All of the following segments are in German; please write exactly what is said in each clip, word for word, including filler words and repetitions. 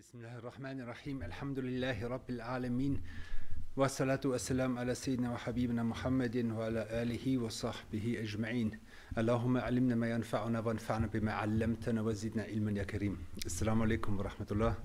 بسم الله الرحمن الرحيم الحمد لله رب العالمين والصلاة والسلام على سيدنا وحبيبنا محمد وعلى آله وصحبه أجمعين اللهم علمنا ما ينفعنا وانفعنا بما علمتنا وزدنا علما يا كريم. Assalamu alaikum wa rahmatullah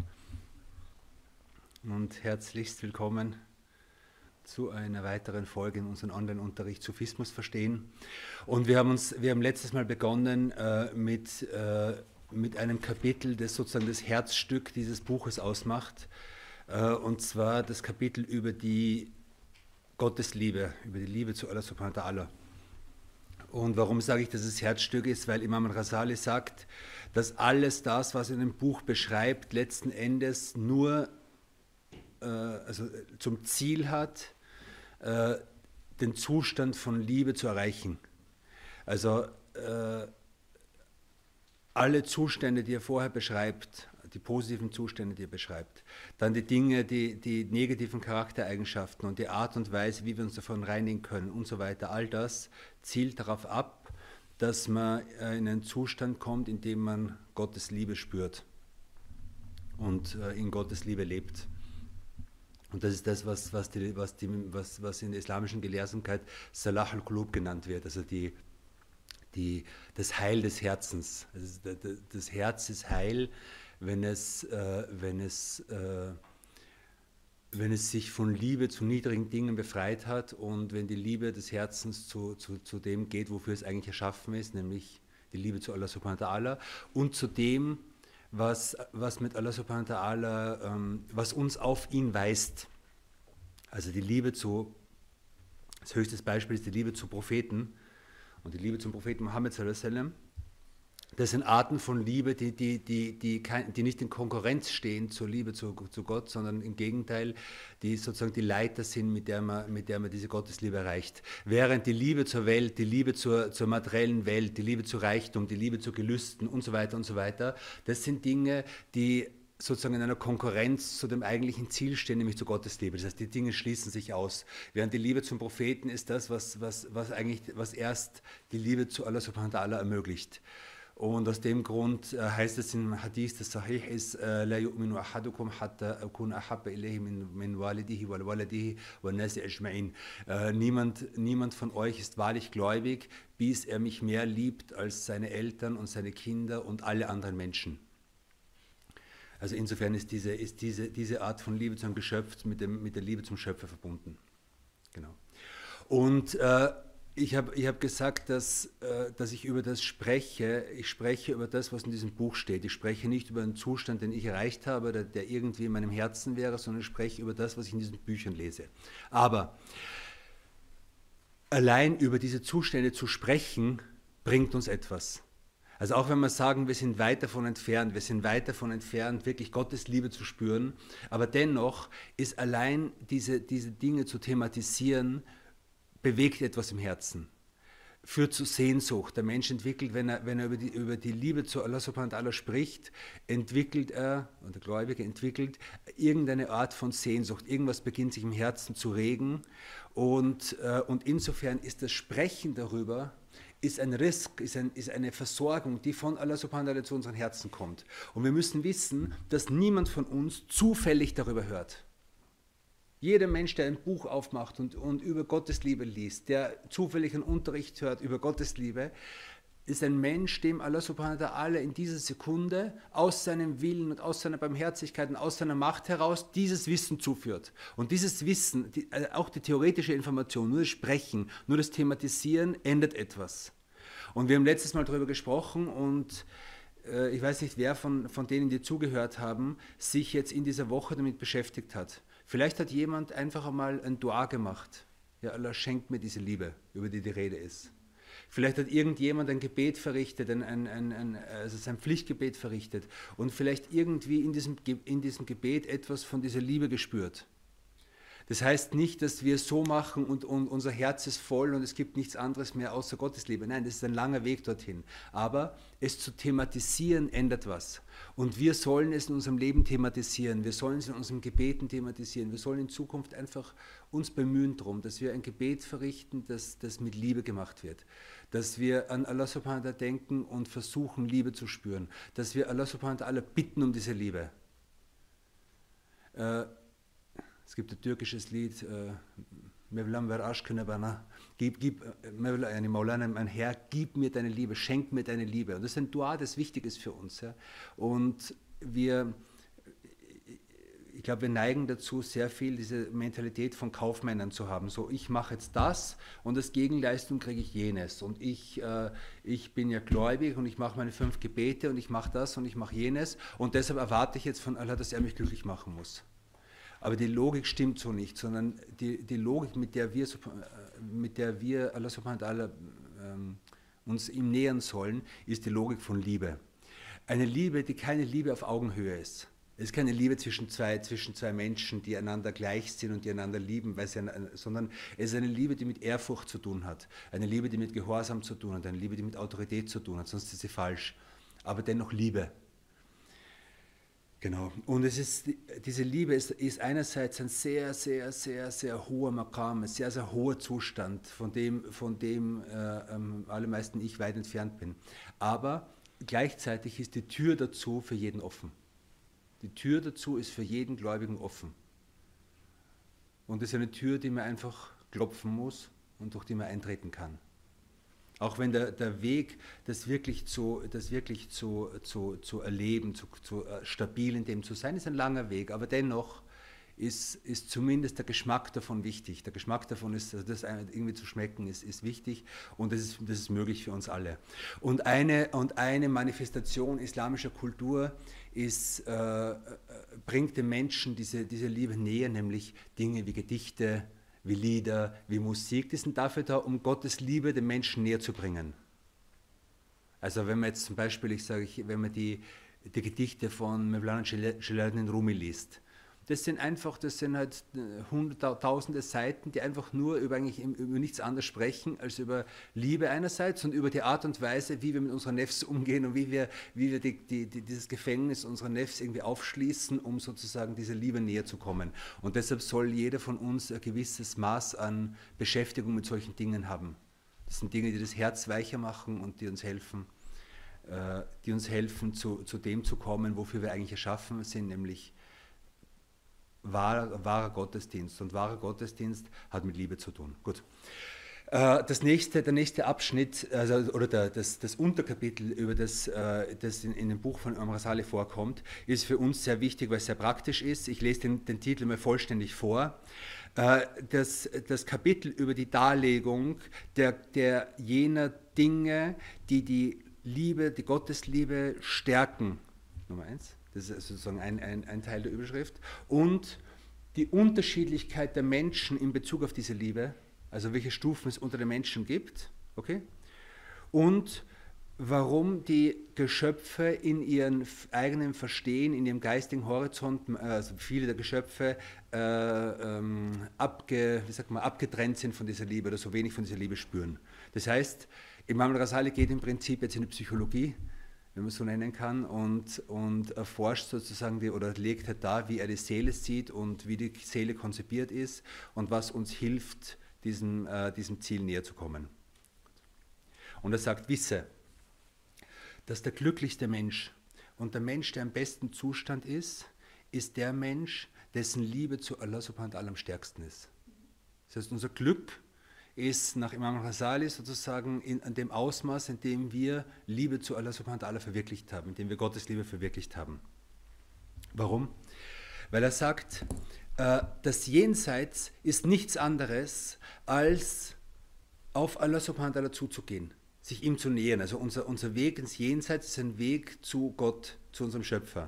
und herzlichst willkommen zu einer weiteren Folge in unserem Online-Unterricht Sufismus verstehen. Und wir haben uns, wir haben letztes Mal begonnen äh, mit äh, mit einem Kapitel, das sozusagen das Herzstück dieses Buches ausmacht, äh, und zwar das Kapitel über die Gottesliebe, über die Liebe zu Allah subhanahu wa ta'ala. Und warum sage ich, dass es Herzstück ist? Weil Imam al-Ghazali sagt, dass alles das, was er in dem Buch beschreibt, letzten Endes nur äh, also zum Ziel hat, äh, den Zustand von Liebe zu erreichen. Also äh, alle Zustände, die er vorher beschreibt, die positiven Zustände, die er beschreibt, dann die Dinge, die, die negativen Charaktereigenschaften und die Art und Weise, wie wir uns davon reinigen können und so weiter, all das zielt darauf ab, dass man in einen Zustand kommt, in dem man Gottes Liebe spürt und in Gottes Liebe lebt. Und das ist das, was, was, die, was, die, was, was in der islamischen Gelehrsamkeit Salah al-Qulub genannt wird, also die Die, das Heil des Herzens. Also das Herz ist heil, wenn es, äh, wenn, es, äh, wenn es sich von Liebe zu niedrigen Dingen befreit hat und wenn die Liebe des Herzens zu, zu, zu dem geht, wofür es eigentlich erschaffen ist, nämlich die Liebe zu Allah subhanahu wa ta'ala und zu dem, was, was mit Allah subhanahu wa ta'ala, ähm, was uns auf ihn weist. Also die Liebe zu, das höchste Beispiel ist die Liebe zu Propheten, und die Liebe zum Propheten Muhammad sallallahu alaihi wasallam, das sind Arten von Liebe, die, die, die, die, kein, die nicht in Konkurrenz stehen zur Liebe zu, zu Gott, sondern im Gegenteil, die sozusagen die Leiter sind, mit der man, mit der man diese Gottesliebe erreicht. Während die Liebe zur Welt, die Liebe zur, zur materiellen Welt, die Liebe zu Reichtum, die Liebe zu Gelüsten und so weiter und so weiter, das sind Dinge, die sozusagen in einer Konkurrenz zu dem eigentlichen Ziel stehen, nämlich zu Gottes Liebe. Das heißt, die Dinge schließen sich aus. Während die Liebe zum Propheten ist das, was, was, was eigentlich, was erst die Liebe zu Allah subhanahu wa ta'ala ermöglicht. Und aus dem Grund äh, heißt es im Hadith, das Sahih ist, La yu'minu ahadukum hatta akuna ahabba ilayhi min walidihi wal waladihi wal nasi ajma'in. Niemand, niemand von euch ist wahrlich gläubig, bis er mich mehr liebt als seine Eltern und seine Kinder und alle anderen Menschen. Also insofern ist diese, ist diese, diese Art von Liebe zum Geschöpf mit, dem, mit der Liebe zum Schöpfer verbunden. Genau. Und äh, ich habe ich hab gesagt, dass, äh, dass ich über das spreche. Ich spreche über das, was in diesem Buch steht. Ich spreche nicht über einen Zustand, den ich erreicht habe, der, der irgendwie in meinem Herzen wäre, sondern ich spreche über das, was ich in diesen Büchern lese. Aber allein über diese Zustände zu sprechen, bringt uns etwas. Also auch wenn wir sagen, wir sind weit davon entfernt, wir sind weit davon entfernt, wirklich Gottes Liebe zu spüren, aber dennoch ist allein diese, diese Dinge zu thematisieren, bewegt etwas im Herzen, führt zu Sehnsucht. Der Mensch entwickelt, wenn er, wenn er über, die, über die Liebe zu Allah subhanahu wa ta'ala spricht, entwickelt er, und der Gläubige entwickelt, irgendeine Art von Sehnsucht. Irgendwas beginnt sich im Herzen zu regen und, äh, und insofern ist das Sprechen darüber, ist ein Risk, ist, ein, ist eine Versorgung, die von Allah subhanahu wa ta'ala zu unseren Herzen kommt. Und wir müssen wissen, dass niemand von uns zufällig darüber hört. Jeder Mensch, der ein Buch aufmacht und, und über Gottes Liebe liest, der zufällig einen Unterricht hört über Gottes Liebe, ist ein Mensch, dem Allah subhanahu wa ta'ala in dieser Sekunde aus seinem Willen und aus seiner Barmherzigkeit und aus seiner Macht heraus dieses Wissen zuführt. Und dieses Wissen, die, auch die theoretische Information, nur das Sprechen, nur das Thematisieren ändert etwas. Und wir haben letztes Mal darüber gesprochen und äh, ich weiß nicht, wer von, von denen, die zugehört haben, sich jetzt in dieser Woche damit beschäftigt hat. Vielleicht hat jemand einfach einmal ein Dua gemacht. Ja, Allah schenkt mir diese Liebe, über die die Rede ist. Vielleicht hat irgendjemand ein Gebet verrichtet, ein, ein, ein, ein, also sein Pflichtgebet verrichtet und vielleicht irgendwie in diesem, in diesem Gebet etwas von dieser Liebe gespürt. Das heißt nicht, dass wir so machen und, und unser Herz ist voll und es gibt nichts anderes mehr außer Gottes Liebe. Nein, das ist ein langer Weg dorthin. Aber es zu thematisieren ändert was. Und wir sollen es in unserem Leben thematisieren. Wir sollen es in unseren Gebeten thematisieren. Wir sollen in Zukunft einfach uns bemühen darum, dass wir ein Gebet verrichten, das, das mit Liebe gemacht wird. Dass wir an Allah subhanahu wa ta'ala denken und versuchen, Liebe zu spüren. Dass wir Allah subhanahu wa ta'ala bitten um diese Liebe. Äh, es gibt ein türkisches Lied, äh, Mevlam ver aşkına bana, gib, gib, Mevla, Maulana, mein Herr, gib mir deine Liebe, schenk mir deine Liebe. Und das ist ein Dua, das wichtig ist für uns. Ja. Und wir, ich glaube, wir neigen dazu, sehr viel diese Mentalität von Kaufmännern zu haben. So, ich mache jetzt das und als Gegenleistung kriege ich jenes. Und ich, äh, ich bin ja gläubig und ich mache meine fünf Gebete und ich mache das und ich mache jenes. Und deshalb erwarte ich jetzt von Allah, dass er mich glücklich machen muss. Aber die Logik stimmt so nicht, sondern die, die Logik, mit der wir, mit der wir Allah subhanahu wa ta'ala ähm, uns ihm nähern sollen, ist die Logik von Liebe. Eine Liebe, die keine Liebe auf Augenhöhe ist. Es ist keine Liebe zwischen zwei, zwischen zwei Menschen, die einander gleich sind und die einander lieben, weil sie, sondern es ist eine Liebe, die mit Ehrfurcht zu tun hat. Eine Liebe, die mit Gehorsam zu tun hat, eine Liebe, die mit Autorität zu tun hat, sonst ist sie falsch. Aber dennoch Liebe. Genau. Und es ist, diese Liebe ist, ist einerseits ein sehr, sehr, sehr, sehr hoher Maqam, ein sehr, sehr hoher Zustand, von dem, von dem äh, ähm, allermeisten ich weit entfernt bin. Aber gleichzeitig ist die Tür dazu für jeden offen. Die Tür dazu ist für jeden Gläubigen offen. Und es ist eine Tür, die man einfach klopfen muss und durch die man eintreten kann. Auch wenn der, der Weg, das wirklich, zu, das wirklich zu, zu, zu erleben, zu, zu stabil in dem zu sein, ist ein langer Weg. Aber dennoch ist, ist zumindest der Geschmack davon wichtig. Der Geschmack davon ist, also das irgendwie zu schmecken, ist, ist wichtig und das ist, das ist möglich für uns alle. Und eine, und eine Manifestation islamischer Kultur ist, äh, bringt den Menschen diese, diese Liebe näher, nämlich Dinge wie Gedichte, wie Lieder, wie Musik, die sind dafür da, um Gottes Liebe den Menschen näher zu bringen. Also wenn man jetzt zum Beispiel, ich sage, wenn man die, die Gedichte von Mevlana Jalaluddin Rumi liest, das sind einfach, das sind halt hunderttausende Seiten, die einfach nur über, eigentlich über nichts anderes sprechen als über Liebe einerseits und über die Art und Weise, wie wir mit unserer Nefs umgehen und wie wir, wie wir die, die, die, dieses Gefängnis unserer Nefs irgendwie aufschließen, um sozusagen dieser Liebe näher zu kommen. Und deshalb soll jeder von uns ein gewisses Maß an Beschäftigung mit solchen Dingen haben. Das sind Dinge, die das Herz weicher machen und die uns helfen, äh, die uns helfen zu, zu dem zu kommen, wofür wir eigentlich erschaffen sind, nämlich Wahrer, wahrer Gottesdienst. Und wahrer Gottesdienst hat mit Liebe zu tun. Gut. Äh, das nächste, der nächste Abschnitt, also, oder der, das, das Unterkapitel, über das, äh, das in, in dem Buch von Imam Rasali vorkommt, ist für uns sehr wichtig, weil es sehr praktisch ist. Ich lese den, den Titel mal vollständig vor. Äh, das, das Kapitel über die Darlegung der, der jener Dinge, die die Liebe, die Gottesliebe stärken. Nummer eins. Das ist sozusagen ein, ein, ein Teil der Überschrift. Und die Unterschiedlichkeit der Menschen in Bezug auf diese Liebe, also welche Stufen es unter den Menschen gibt, okay? Und warum die Geschöpfe in ihrem eigenen Verstehen, in ihrem geistigen Horizont, also viele der Geschöpfe äh, ähm, abge, wie sagt man, abgetrennt sind von dieser Liebe oder so wenig von dieser Liebe spüren. Das heißt, Imam al-Rasali geht im Prinzip jetzt in die Psychologie, wenn man es so nennen kann, und, und erforscht sozusagen die, oder legt halt dar, wie er die Seele sieht und wie die Seele konzipiert ist und was uns hilft, diesem, äh, diesem Ziel näher zu kommen. Und er sagt, wisse, dass der glücklichste Mensch und der Mensch, der im besten Zustand ist, ist der Mensch, dessen Liebe zu Allah subhanahu wa ta'ala am stärksten ist. Das heißt, unser Glück ist nach Imam Rasali sozusagen in, in dem Ausmaß, in dem wir Liebe zu Allah subhanahu wa ta'ala verwirklicht haben, in dem wir Gottes Liebe verwirklicht haben. Warum? Weil er sagt, äh, das Jenseits ist nichts anderes, als auf Allah subhanahu wa ta'ala zuzugehen, sich ihm zu nähern. Also unser, unser Weg ins Jenseits ist ein Weg zu Gott, zu unserem Schöpfer.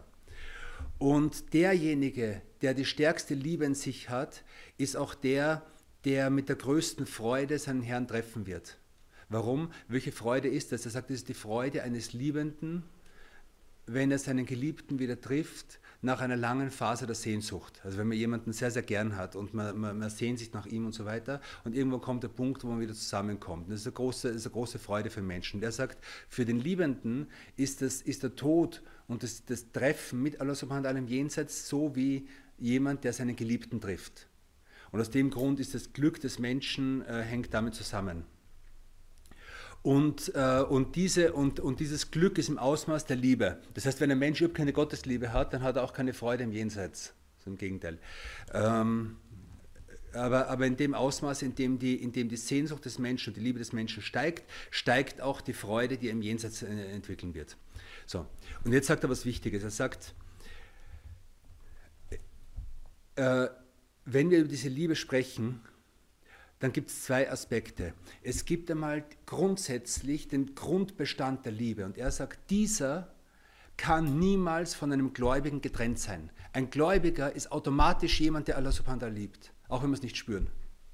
Und derjenige, der die stärkste Liebe in sich hat, ist auch der, der mit der größten Freude seinen Herrn treffen wird. Warum? Welche Freude ist das? Er sagt, es ist die Freude eines Liebenden, wenn er seinen Geliebten wieder trifft, nach einer langen Phase der Sehnsucht. Also wenn man jemanden sehr, sehr gern hat und man, man, man sehnt sich nach ihm und so weiter und irgendwann kommt der Punkt, wo man wieder zusammenkommt. Das ist eine große, das ist eine große Freude für Menschen. Der sagt, für den Liebenden ist, das, ist der Tod und das, das Treffen mit Allah subhanahu wa ta'ala im Jenseits so wie jemand, der seinen Geliebten trifft. Und aus dem Grund ist das Glück des Menschen, äh, hängt damit zusammen. Und, äh, und, diese, und, und dieses Glück ist im Ausmaß der Liebe. Das heißt, wenn ein Mensch überhaupt keine Gottesliebe hat, dann hat er auch keine Freude im Jenseits. so im Gegenteil. Ähm, aber, aber in dem Ausmaß, in dem, die, in dem die Sehnsucht des Menschen und die Liebe des Menschen steigt, steigt auch die Freude, die er im Jenseits äh, entwickeln wird. So. Und jetzt sagt er was Wichtiges. Er sagt, äh, wenn wir über diese Liebe sprechen, dann gibt es zwei Aspekte. Es gibt einmal grundsätzlich den Grundbestand der Liebe. Und er sagt, dieser kann niemals von einem Gläubigen getrennt sein. Ein Gläubiger ist automatisch jemand, der Allah subhanahu wa ta'ala liebt, auch wenn wir es nicht spüren.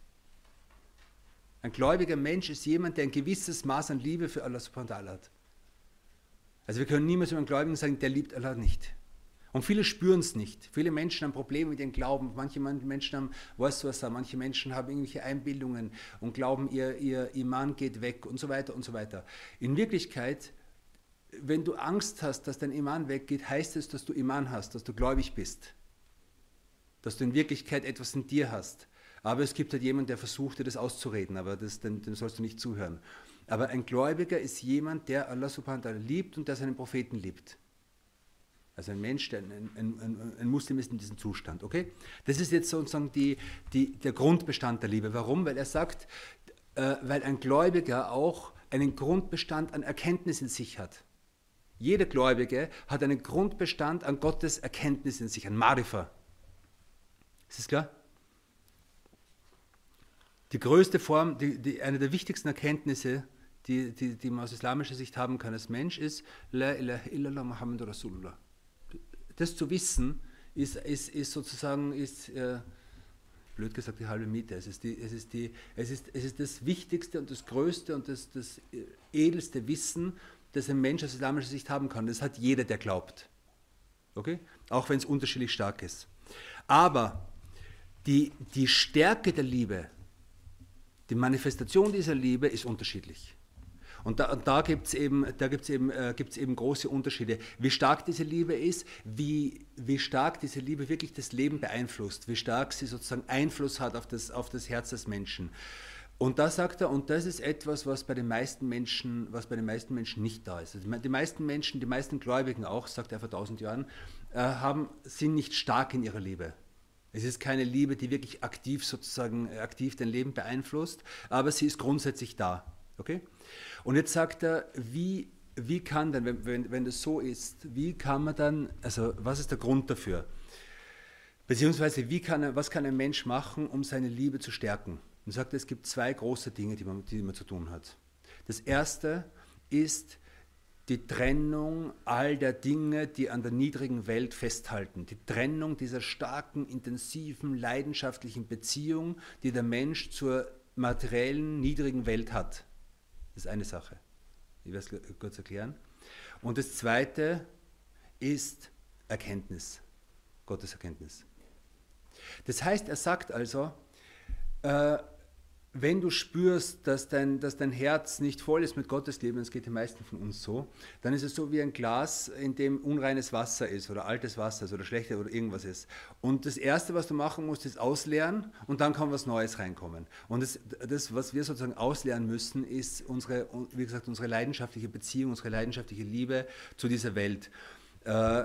Ein gläubiger Mensch ist jemand, der ein gewisses Maß an Liebe für Allah subhanahu wa ta'ala hat. Also wir können niemals über einen Gläubigen sagen, der liebt Allah nicht. Und viele spüren es nicht. Viele Menschen haben Probleme mit ihrem Glauben. Manche Menschen haben, weißt du was, manche Menschen haben irgendwelche Einbildungen und glauben, ihr, ihr Iman geht weg und so weiter und so weiter. In Wirklichkeit, wenn du Angst hast, dass dein Iman weggeht, heißt es, dass du Iman hast, dass du gläubig bist. Dass du in Wirklichkeit etwas in dir hast. Aber es gibt halt jemanden, der versucht, dir das auszureden, aber das, dem, dem sollst du nicht zuhören. Aber ein Gläubiger ist jemand, der Allah subhanahu wa ta'ala liebt und der seinen Propheten liebt. Also ein Mensch, der ein, ein, ein, ein Muslim ist in diesem Zustand. Okay? Das ist jetzt sozusagen die, die, der Grundbestand der Liebe. Warum? Weil er sagt, äh, weil ein Gläubiger auch einen Grundbestand an Erkenntnis in sich hat. Jeder Gläubige hat einen Grundbestand an Gottes Erkenntnis in sich, an Marifa. Ist das klar? Die größte Form, die, die, eine der wichtigsten Erkenntnisse, die, die, die man aus islamischer Sicht haben kann als Mensch, ist La ilaha illallah Muhammadur Rasulullah. Das zu wissen, ist, ist, ist sozusagen, ist, äh, blöd gesagt, die halbe Miete. Es ist, die, es, ist die, es, ist, es ist das Wichtigste und das Größte und das, das edelste Wissen, das ein Mensch aus islamischer Sicht haben kann. Das hat jeder, der glaubt. Okay? Auch wenn es unterschiedlich stark ist. Aber die, die Stärke der Liebe, die Manifestation dieser Liebe ist unterschiedlich. Und da, und da gibt es eben, da gibt's eben, äh, gibt's eben große Unterschiede. Wie stark diese Liebe ist, wie, wie stark diese Liebe wirklich das Leben beeinflusst, wie stark sie sozusagen Einfluss hat auf das, auf das Herz des Menschen. Und da sagt er, und das ist etwas, was bei den meisten Menschen, was bei den meisten Menschen nicht da ist. Also die meisten Menschen, die meisten Gläubigen auch, sagt er vor tausend Jahren, äh, haben, sind nicht stark in ihrer Liebe. Es ist keine Liebe, die wirklich aktiv sozusagen aktiv dein Leben beeinflusst, aber sie ist grundsätzlich da. Okay? Und jetzt sagt er, wie, wie kann denn, wenn, wenn, wenn das so ist, wie kann man dann, also was ist der Grund dafür? Beziehungsweise wie kann, was kann ein Mensch machen, um seine Liebe zu stärken? Und sagt, es gibt zwei große Dinge, die man, die man zu tun hat. Das erste ist die Trennung all der Dinge, die an der niedrigen Welt festhalten. Die Trennung dieser starken, intensiven, leidenschaftlichen Beziehung, die der Mensch zur materiellen, niedrigen Welt hat. Das ist eine Sache. Ich werde es kurz erklären. Und das zweite ist Erkenntnis, Gottes Erkenntnis. Das heißt, er sagt also, äh, wenn du spürst, dass dein, dass dein Herz nicht voll ist mit Gottes Liebe, das geht den meisten von uns so, dann ist es so wie ein Glas, in dem unreines Wasser ist oder altes Wasser ist oder schlechtes oder irgendwas ist. Und das Erste, was du machen musst, ist ausleeren und dann kann was Neues reinkommen. Und das, das was wir sozusagen ausleeren müssen, ist unsere, wie gesagt, unsere leidenschaftliche Beziehung, unsere leidenschaftliche Liebe zu dieser Welt. Äh, äh,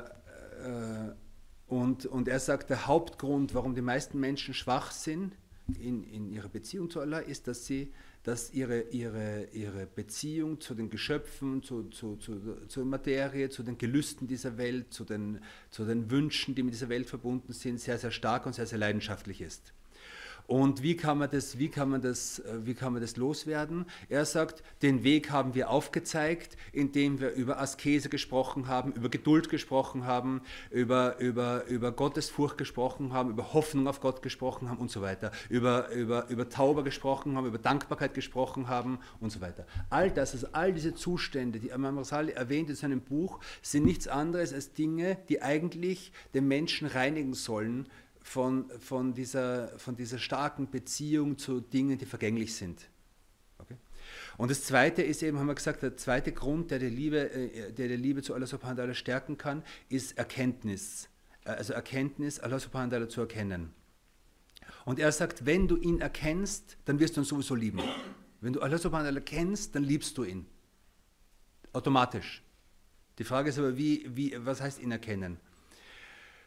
und, und er sagt, der Hauptgrund, warum die meisten Menschen schwach sind, In, in ihrer Beziehung zu Allah ist, dass sie, dass ihre, ihre, ihre Beziehung zu den Geschöpfen, zu, zu, zu, zur Materie, zu den Gelüsten dieser Welt, zu den, zu den Wünschen, die mit dieser Welt verbunden sind, sehr, sehr stark und sehr, sehr leidenschaftlich ist. Und wie kann man das, wie kann man das, wie kann man das loswerden? Er sagt, den Weg haben wir aufgezeigt, indem wir über Askese gesprochen haben, über Geduld gesprochen haben, über, über, über Gottesfurcht gesprochen haben, über Hoffnung auf Gott gesprochen haben und so weiter, über, über, über Tauber gesprochen haben, über Dankbarkeit gesprochen haben und so weiter. All das, also all diese Zustände, die Imam Rasali erwähnt in seinem Buch, sind nichts anderes als Dinge, die eigentlich den Menschen reinigen sollen, Von, von, dieser, von dieser starken Beziehung zu Dingen, die vergänglich sind. Okay? Und das Zweite ist eben, haben wir gesagt, der zweite Grund, der die Liebe, der die Liebe zu Allah subhanahu wa ta'ala stärken kann, ist Erkenntnis. Also Erkenntnis, Allah subhanahu wa ta'ala zu erkennen. Und er sagt, wenn du ihn erkennst, dann wirst du ihn sowieso lieben. Wenn du Allah subhanahu wa ta'ala kennst, dann liebst du ihn. Automatisch. Die Frage ist aber, wie, wie, was heißt ihn erkennen?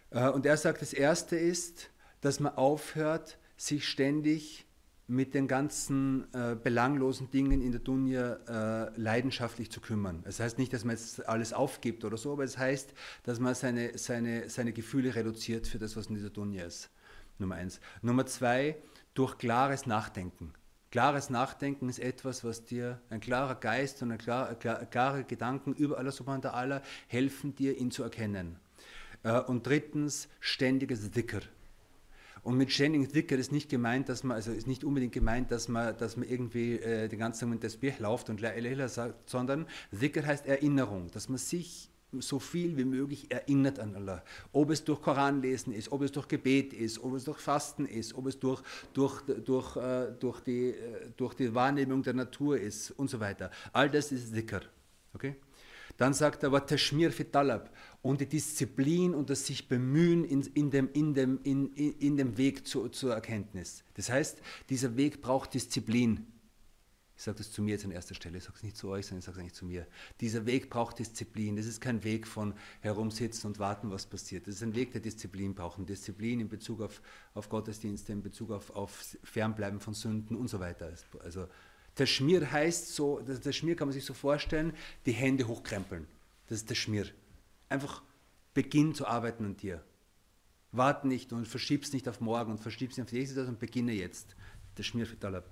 Äh, und er sagt, das Erste ist, dass man aufhört, sich ständig mit den ganzen äh, belanglosen Dingen in der Dunja äh, leidenschaftlich zu kümmern. Das heißt nicht, dass man jetzt alles aufgibt oder so, aber es heißt, dass man seine, seine, seine Gefühle reduziert für das, was in dieser Dunja ist. Nummer eins. Nummer zwei, durch klares Nachdenken. Klares Nachdenken ist etwas, was dir, ein klarer Geist und ein klar, klar, klare Gedanken über Allah subhanahu wa ta'ala helfen dir, ihn zu erkennen. Äh, und drittens, ständiges Dhikr. Und mit ständigen Dhikr ist nicht gemeint, dass man, also ist nicht unbedingt gemeint, dass man, dass man irgendwie äh, den ganzen Tag mit Tasbih läuft und La ilaha illallah sagt, sondern Dhikr heißt Erinnerung, dass man sich so viel wie möglich erinnert an Allah. Ob es durch Koranlesen ist, ob es durch Gebet ist, ob es durch Fasten ist, ob es durch, durch, durch, äh, durch, die, äh, durch die Wahrnehmung der Natur ist und so weiter. All das ist Dhikr. Okay? Dann sagt er, Tashmir fi Talab, und die Disziplin und das sich bemühen in, in, dem, in, dem, in, in dem Weg zu, zur Erkenntnis. Das heißt, dieser Weg braucht Disziplin. Ich sage das zu mir jetzt an erster Stelle, ich sage es nicht zu euch, sondern ich sage es eigentlich zu mir. Dieser Weg braucht Disziplin. Das ist kein Weg von herumsitzen und warten, was passiert. Das ist ein Weg, der Disziplin braucht. Und Disziplin in Bezug auf, auf Gottesdienste, in Bezug auf, auf Fernbleiben von Sünden und so weiter. Also Tashmir heißt so, das Tashmir kann man sich so vorstellen, die Hände hochkrempeln. Das ist Tashmir. Einfach beginn zu arbeiten an dir. Warte nicht und verschieb's nicht auf morgen und verschieb's nicht auf die nächste Zeit und beginne jetzt. Tashmir fi Talab.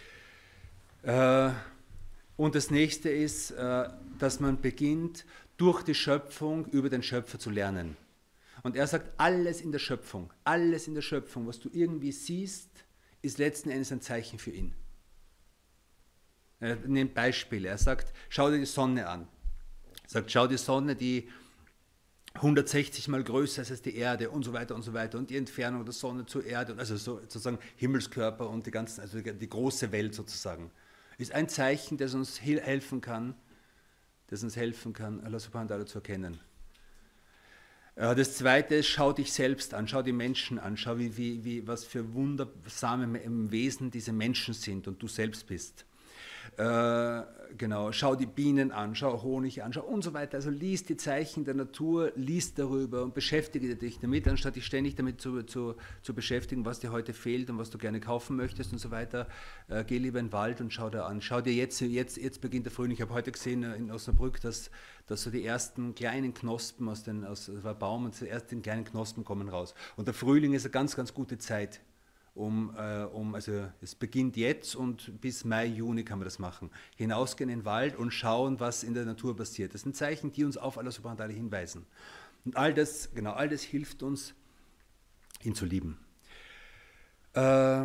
Und das nächste ist, dass man beginnt, durch die Schöpfung über den Schöpfer zu lernen. Und er sagt, alles in der Schöpfung, alles in der Schöpfung, was du irgendwie siehst, ist letzten Endes ein Zeichen für ihn. Er nimmt Beispiele. Er sagt, schau dir die Sonne an. Er sagt, schau die Sonne, die hundertsechzig mal größer ist als die Erde und so weiter und so weiter und die Entfernung der Sonne zur Erde, also so, sozusagen Himmelskörper und die ganzen, also die, die große Welt sozusagen, ist ein Zeichen, das uns helfen kann, das uns helfen kann, Allah subhanahu wa ta'ala zu erkennen. Das zweite ist, schau dich selbst an, schau die Menschen an, schau, wie, wie, wie, was für wundersame Wesen diese Menschen sind und du selbst bist. Äh, genau, schau die Bienen an, schau Honig an, schau und so weiter. Also lies die Zeichen der Natur, lies darüber und beschäftige dich damit, anstatt dich ständig damit zu, zu, zu beschäftigen, was dir heute fehlt und was du gerne kaufen möchtest und so weiter. Äh, geh lieber in den Wald und schau da an. Schau dir jetzt, jetzt, jetzt beginnt der Frühling. Ich habe heute gesehen in Osnabrück, dass, dass so die ersten kleinen Knospen aus dem aus, das war Baum und die ersten kleinen Knospen kommen raus. Und der Frühling ist eine ganz, ganz gute Zeit. Um, äh, um, also es beginnt jetzt und bis Mai, Juni kann man das machen. Hinausgehen in den Wald und schauen, was in der Natur passiert. Das sind Zeichen, die uns auf Allah subhanahu wa ta'ala hinweisen. Und all das, genau, all das hilft uns, ihn zu lieben. Äh, ja.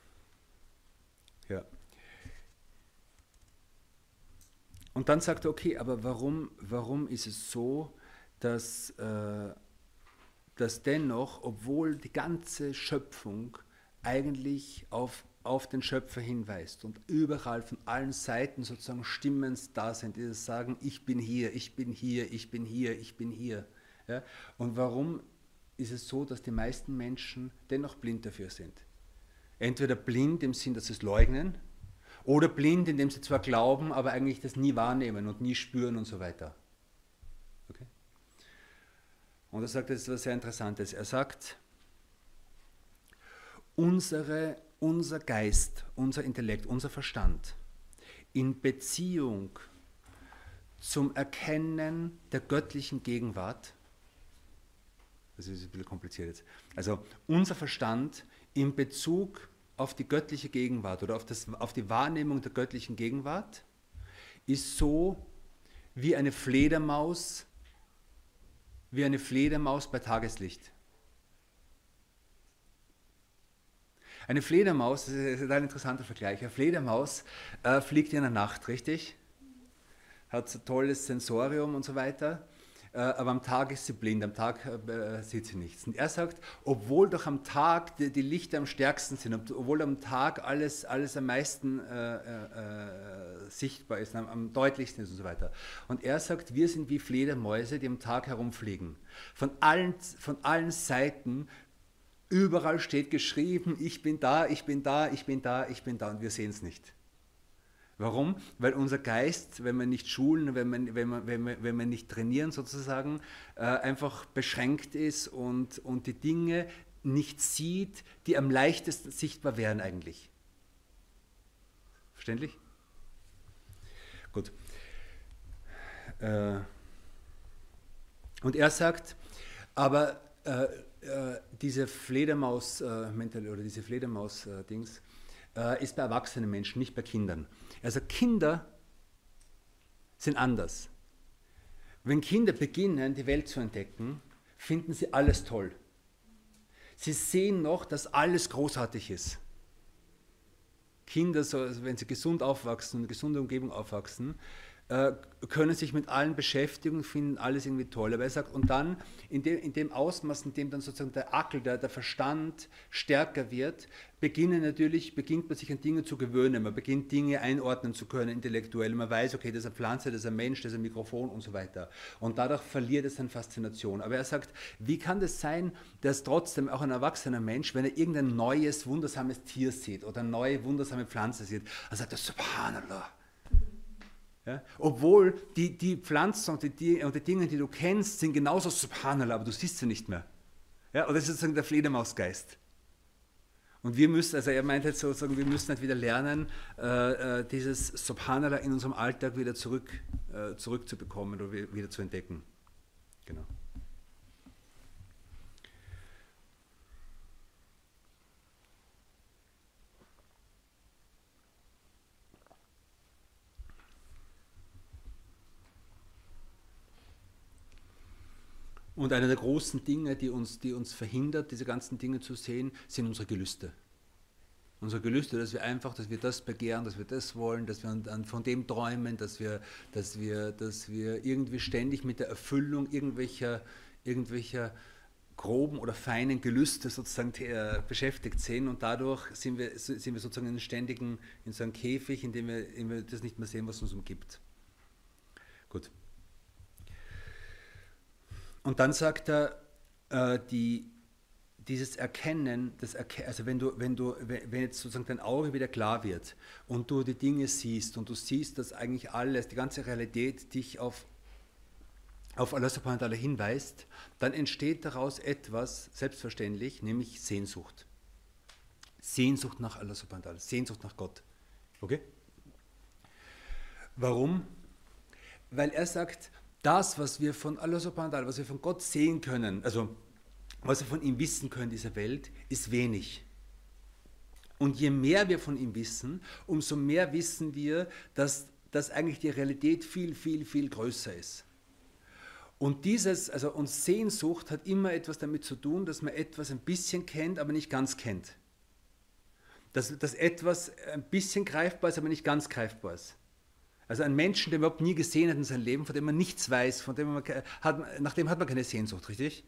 Und dann sagt er, okay, aber warum, warum ist es so, dass, äh, dass dennoch, obwohl die ganze Schöpfung eigentlich auf, auf den Schöpfer hinweist und überall von allen Seiten sozusagen Stimmen da sind, die sagen, ich bin hier, ich bin hier, ich bin hier, ich bin hier. Ja? Und warum ist es so, dass die meisten Menschen dennoch blind dafür sind? Entweder blind im Sinn, dass sie es leugnen, oder blind, indem sie zwar glauben, aber eigentlich das nie wahrnehmen und nie spüren und so weiter. Okay? Und er sagt, das ist etwas sehr Interessantes. Er sagt, Unsere, unser Geist, unser Intellekt, unser Verstand in Beziehung zum Erkennen der göttlichen Gegenwart, das ist ein bisschen kompliziert jetzt, also unser Verstand in Bezug auf die göttliche Gegenwart oder auf, das, auf die Wahrnehmung der göttlichen Gegenwart ist so wie eine Fledermaus, wie eine Fledermaus bei Tageslicht. Eine Fledermaus, das ist ein interessanter Vergleich, eine Fledermaus äh, fliegt in der Nacht, richtig? Hat ein tolles Sensorium und so weiter, äh, aber am Tag ist sie blind, am Tag äh, sieht sie nichts. Und er sagt, obwohl doch am Tag die, die Lichter am stärksten sind, obwohl am Tag alles, alles am meisten äh, äh, sichtbar ist, am, am deutlichsten ist und so weiter. Und er sagt, wir sind wie Fledermäuse, die am Tag herumfliegen. Von allen, von allen Seiten. Überall steht geschrieben, ich bin da, ich bin da, ich bin da, ich bin da und wir sehen es nicht. Warum? Weil unser Geist, wenn wir nicht schulen, wenn wir, wenn wir, wenn wir, wenn wir nicht trainieren sozusagen, äh, einfach beschränkt ist und, und die Dinge nicht sieht, die am leichtesten sichtbar wären eigentlich. Verständlich? Gut. Äh, und er sagt, aber äh, äh, diese Fledermaus äh, mental oder diese Fledermaus äh, Dings äh, ist bei erwachsenen Menschen, nicht bei Kindern. Also Kinder sind anders. Wenn Kinder beginnen, die Welt zu entdecken, finden sie alles toll. Sie sehen noch, dass alles großartig ist. Kinder, so, also wenn sie gesund aufwachsen, in einer gesunden Umgebung aufwachsen, äh, können sich mit allem beschäftigen, finden alles irgendwie toll. Aber er sagt, und dann in dem, in dem Ausmaß, in dem dann sozusagen der Ackel, der, der Verstand stärker wird, beginnen natürlich, beginnt man sich an Dinge zu gewöhnen. Man beginnt Dinge einordnen zu können, intellektuell. Man weiß, okay, das ist eine Pflanze, das ist ein Mensch, das ist ein Mikrofon und so weiter. Und dadurch verliert es seine Faszination. Aber er sagt, wie kann das sein, dass trotzdem auch ein erwachsener Mensch, wenn er irgendein neues, wundersames Tier sieht oder eine neue, wundersame Pflanze sieht, er sagt, Subhanallah. Ja? Obwohl die, die Pflanzen und die, die, und die Dinge, die du kennst, sind genauso Subhanallah, aber du siehst sie nicht mehr. Ja? Und das ist sozusagen der Fledermausgeist. Und wir müssen, also er meint jetzt sozusagen, wir müssen halt wieder lernen, äh, dieses Subhanallah in unserem Alltag wieder zurück, äh, zurückzubekommen oder wieder zu entdecken. Genau. Und eine der großen Dinge, die uns, die uns verhindert, diese ganzen Dinge zu sehen, sind unsere Gelüste. Unsere Gelüste, dass wir einfach, dass wir das begehren, dass wir das wollen, dass wir von dem träumen, dass wir, dass wir, dass wir irgendwie ständig mit der Erfüllung irgendwelcher, irgendwelcher groben oder feinen Gelüste sozusagen äh, beschäftigt sind und dadurch sind wir, sind wir sozusagen in einem ständigen, in so einem Käfig, in dem wir, in dem wir das nicht mehr sehen, was uns umgibt. Gut. Und dann sagt er, äh, die, dieses Erkennen, das Erke also wenn du, wenn du, wenn jetzt sozusagen dein Auge wieder klar wird und du die Dinge siehst und du siehst, dass eigentlich alles, die ganze Realität dich auf, auf Allah subhanahu wa ta'ala hinweist, dann entsteht daraus etwas, selbstverständlich, nämlich Sehnsucht. Sehnsucht nach Allah subhanahu wa ta'ala, Sehnsucht nach Gott. Okay? Warum? Weil er sagt, das, was wir von Allah subhanahu wa ta'ala, was wir von Gott sehen können, also was wir von ihm wissen können, dieser Welt, ist wenig. Und je mehr wir von ihm wissen, umso mehr wissen wir, dass, dass eigentlich die Realität viel, viel, viel größer ist. Und dieses, also und Sehnsucht hat immer etwas damit zu tun, dass man etwas ein bisschen kennt, aber nicht ganz kennt. Dass, dass etwas ein bisschen greifbar ist, aber nicht ganz greifbar ist. Also einen Menschen, den man überhaupt nie gesehen hat in seinem Leben, von dem man nichts weiß, von dem man hat, nach dem hat man keine Sehnsucht, richtig?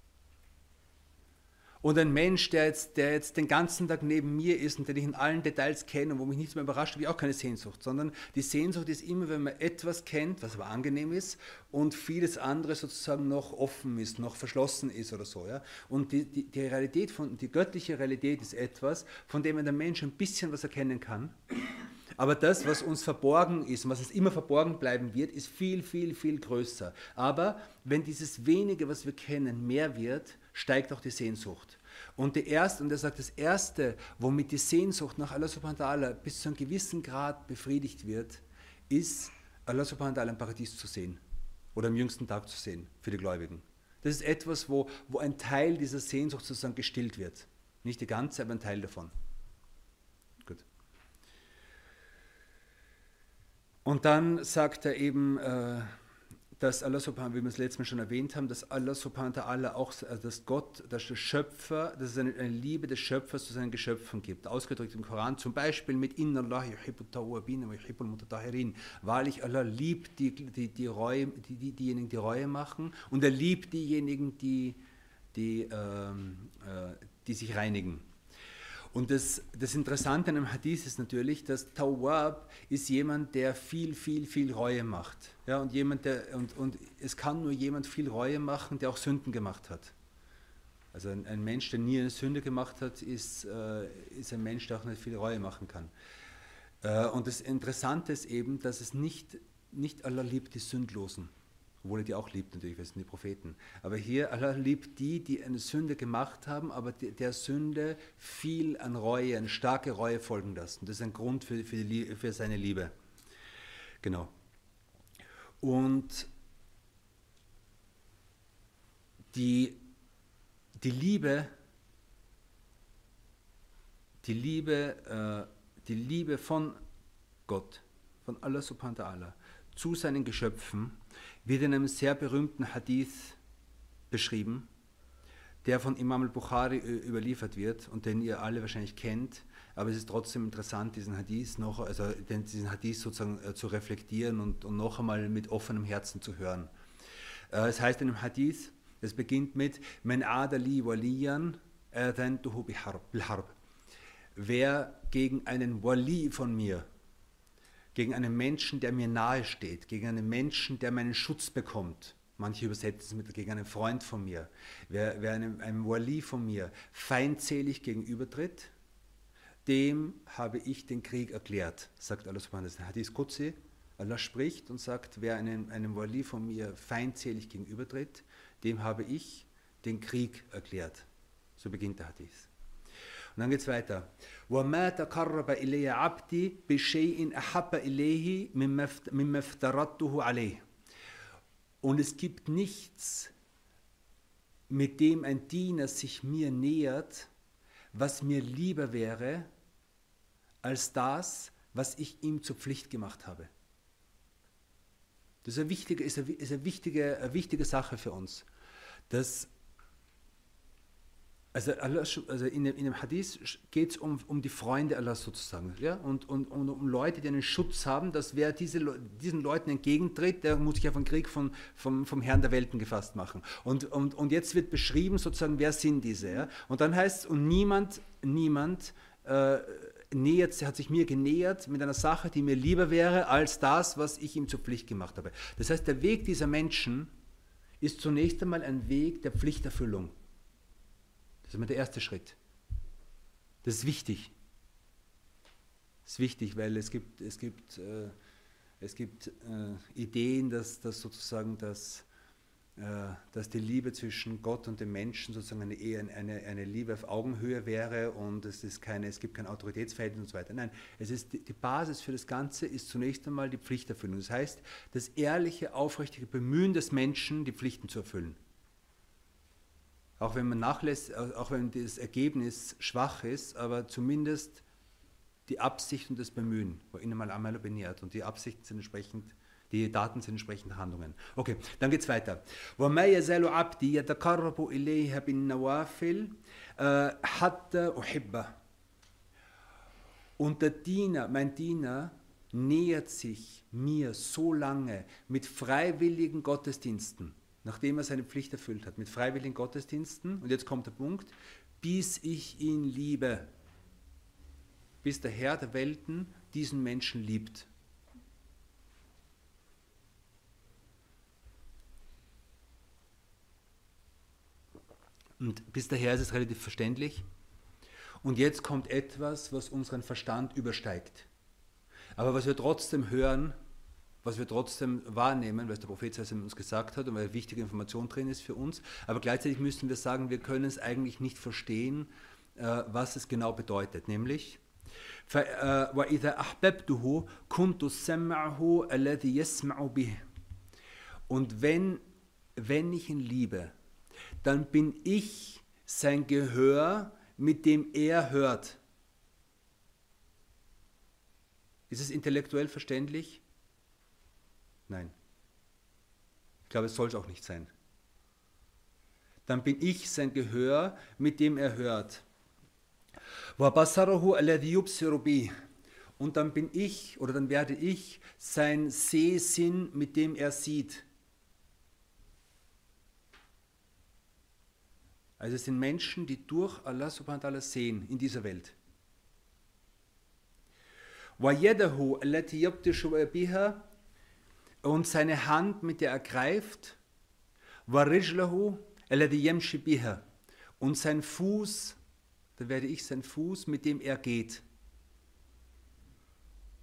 Und ein Mensch, der jetzt, der jetzt den ganzen Tag neben mir ist und den ich in allen Details kenne und wo mich nichts mehr überrascht, habe ich auch keine Sehnsucht, sondern die Sehnsucht ist immer, wenn man etwas kennt, was aber angenehm ist und vieles andere sozusagen noch offen ist, noch verschlossen ist oder so. Ja? Und die, die, die Realität, von, die göttliche Realität ist etwas, von dem der Mensch ein bisschen was erkennen kann. Aber das, was uns verborgen ist und was uns immer verborgen bleiben wird, ist viel, viel, viel größer. Aber wenn dieses wenige, was wir kennen, mehr wird, steigt auch die Sehnsucht. Und, die erste, und er sagt, das Erste, womit die Sehnsucht nach Allah subhanahu wa ta'ala bis zu einem gewissen Grad befriedigt wird, ist, Allah subhanahu wa ta'ala im Paradies zu sehen oder am jüngsten Tag zu sehen für die Gläubigen. Das ist etwas, wo, wo ein Teil dieser Sehnsucht sozusagen gestillt wird. Nicht die ganze, aber ein Teil davon. Gut. Und dann sagt er eben, äh, dass Allah subhanahu, wie wir es letztes Mal schon erwähnt haben, dass Allah subhanahu wa ta'ala auch, also dass Gott, dass der Schöpfer, dass es eine, eine Liebe des Schöpfers zu seinen Geschöpfen gibt. Ausgedrückt im Koran, zum Beispiel mit Inna Allah yuhibbut tawwabin wa yuhibbul mutatahirin. Wahrlich, Allah liebt die, die, die Reue, die, die, diejenigen, die Reue machen und er liebt diejenigen, die, die, ähm, äh, die sich reinigen. Und das, das Interessante an einem Hadith ist natürlich, dass Tawwab ist jemand, der viel, viel, viel Reue macht. Ja, und, jemand, der, und, und es kann nur jemand viel Reue machen, der auch Sünden gemacht hat. Also ein, ein Mensch, der nie eine Sünde gemacht hat, ist, äh, ist ein Mensch, der auch nicht viel Reue machen kann. Äh, und das Interessante ist eben, dass es nicht, nicht Allah liebt die Sündlosen, obwohl er die auch liebt natürlich, wir sind die Propheten. Aber hier, Allah liebt die, die eine Sünde gemacht haben, aber die, der Sünde viel an Reue, eine starke Reue folgen lassen. Das ist ein Grund für, für, die, für seine Liebe. Genau. Und die, die Liebe, die Liebe, äh, die Liebe von Gott, von Allah subhanahu wa ta'ala, zu seinen Geschöpfen, wird in einem sehr berühmten Hadith beschrieben, der von Imam al-Bukhari überliefert wird und den ihr alle wahrscheinlich kennt, aber es ist trotzdem interessant, diesen Hadith noch, also diesen Hadith sozusagen äh, zu reflektieren und, und noch einmal mit offenem Herzen zu hören. Äh, es heißt in dem Hadith, es beginnt mit "Man adali waliyan adhantuhu bilharb." Wer gegen einen Wali von mir, gegen einen Menschen, der mir nahe steht, gegen einen Menschen, der meinen Schutz bekommt, manche übersetzen es mit gegen einen Freund von mir, wer, wer einem, einem Wali von mir feindselig gegenübertritt, dem habe ich den Krieg erklärt, sagt Allah subhanahu wa ta'ala. Hadith Qudsi, Allah spricht und sagt, wer einem, einem Wali von mir feindselig gegenübertritt, dem habe ich den Krieg erklärt. So beginnt der Hadith. Und dann geht es weiter. وَمَا تَقَرَّبَ إِلَيَّ عَبْدِي بِشَيْءٍ أَحَبَّ إِلَيْهِ مِمَّا افْتَرَضْتُهُ عَلَيْهِ. Und es gibt nichts, mit dem ein Diener sich mir nähert, was mir lieber wäre, als das, was ich ihm zur Pflicht gemacht habe. Das ist eine wichtige, ist eine, ist eine wichtige, eine wichtige Sache für uns. Dass Also, Allah, also in, dem, in dem Hadith geht es um, um die Freunde Allahs sozusagen, ja? und, und, und um Leute, die einen Schutz haben, dass wer diese, diesen Leuten entgegentritt, der muss sich auf einen Krieg von, vom, vom Herrn der Welten gefasst machen. Und, und, und jetzt wird beschrieben sozusagen, wer sind diese. Ja? Und dann heißt es, und niemand, niemand äh, nähert, hat sich mir genähert mit einer Sache, die mir lieber wäre, als das, was ich ihm zur Pflicht gemacht habe. Das heißt, der Weg dieser Menschen ist zunächst einmal ein Weg der Pflichterfüllung. Das ist immer der erste Schritt. Das ist wichtig. Das ist wichtig, weil es gibt, es gibt, äh, es gibt äh, Ideen, dass, dass sozusagen das, äh, dass die Liebe zwischen Gott und dem Menschen sozusagen eine, Ehe, eine, eine Liebe auf Augenhöhe wäre und es, ist keine, es gibt kein Autoritätsverhältnis und so weiter. Nein, es ist, die, die Basis für das Ganze ist zunächst einmal die Pflichterfüllung. Das heißt, das ehrliche, aufrichtige Bemühen des Menschen, die Pflichten zu erfüllen. Auch wenn man nachlässt, auch wenn das Ergebnis schwach ist, aber zumindest die Absicht und das Bemühen, wo innermal einmal beniert und die Absichten sind entsprechend, die Daten sind entsprechend Handlungen. Okay, dann geht's weiter. وَمَا يَزَالُ عَبْدِي يَتَقَرَّبُ إِلَيْهَ بِالنَّوَافِلِ حَتَّى أُحِبَّهُ. Und der Diener, mein Diener, nähert sich mir so lange mit freiwilligen Gottesdiensten, nachdem er seine Pflicht erfüllt hat, mit freiwilligen Gottesdiensten, und jetzt kommt der Punkt, bis ich ihn liebe, bis der Herr der Welten diesen Menschen liebt. Und bis daher ist es relativ verständlich. Und jetzt kommt etwas, was unseren Verstand übersteigt. Aber was wir trotzdem hören, was wir trotzdem wahrnehmen, weil es der Prophet uns gesagt hat und weil wichtige Information drin ist für uns, aber gleichzeitig müssen wir sagen, wir können es eigentlich nicht verstehen, äh, was es genau bedeutet, nämlich وَإِذَا أَحْبَبْتُهُ كُنْتُ سَمْعَهُ الَّذِي يَسْمَعُ بِهِ. Und wenn, wenn ich ihn liebe, dann bin ich sein Gehör, mit dem er hört. Ist es intellektuell verständlich? Nein. Ich glaube, es soll es auch nicht sein. Dann bin ich sein Gehör, mit dem er hört. Und dann bin ich, oder dann werde ich sein Sehsinn, mit dem er sieht. Also es sind Menschen, die durch Allah subhanahu wa ta'ala sehen in dieser Welt. Und seine Hand, mit der er greift, und sein Fuß, dann werde ich sein Fuß, mit dem er geht.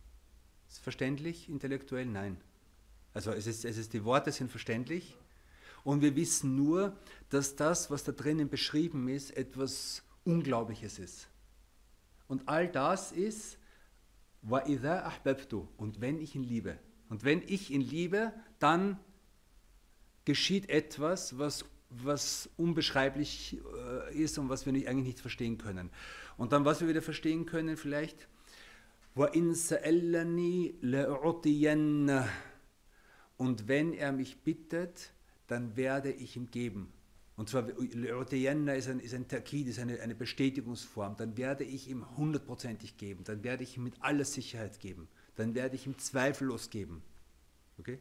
verständlich, intellektuell? Nein. Also es ist, es ist, die Worte sind verständlich und wir wissen nur, dass das, was da drinnen beschrieben ist, etwas Unglaubliches ist. Und all das ist وَإِذَا أَحْبَبْتُ und wenn ich ihn liebe. Und wenn ich ihn liebe, dann geschieht etwas, was, was unbeschreiblich äh, ist und was wir nicht, eigentlich nicht verstehen können. Und dann, was wir wieder verstehen können, vielleicht وَإِنْ سَأَلَّنِي لَأُعْطِيَنَّهُ und wenn er mich bittet, dann werde ich ihm geben. Und zwar, Le'utiyanna ist ein, ist ein Takid, ist eine, eine Bestätigungsform. Dann werde ich ihm hundertprozentig geben. Dann werde ich ihm mit aller Sicherheit geben. Dann werde ich ihm zweifellos geben. Okay?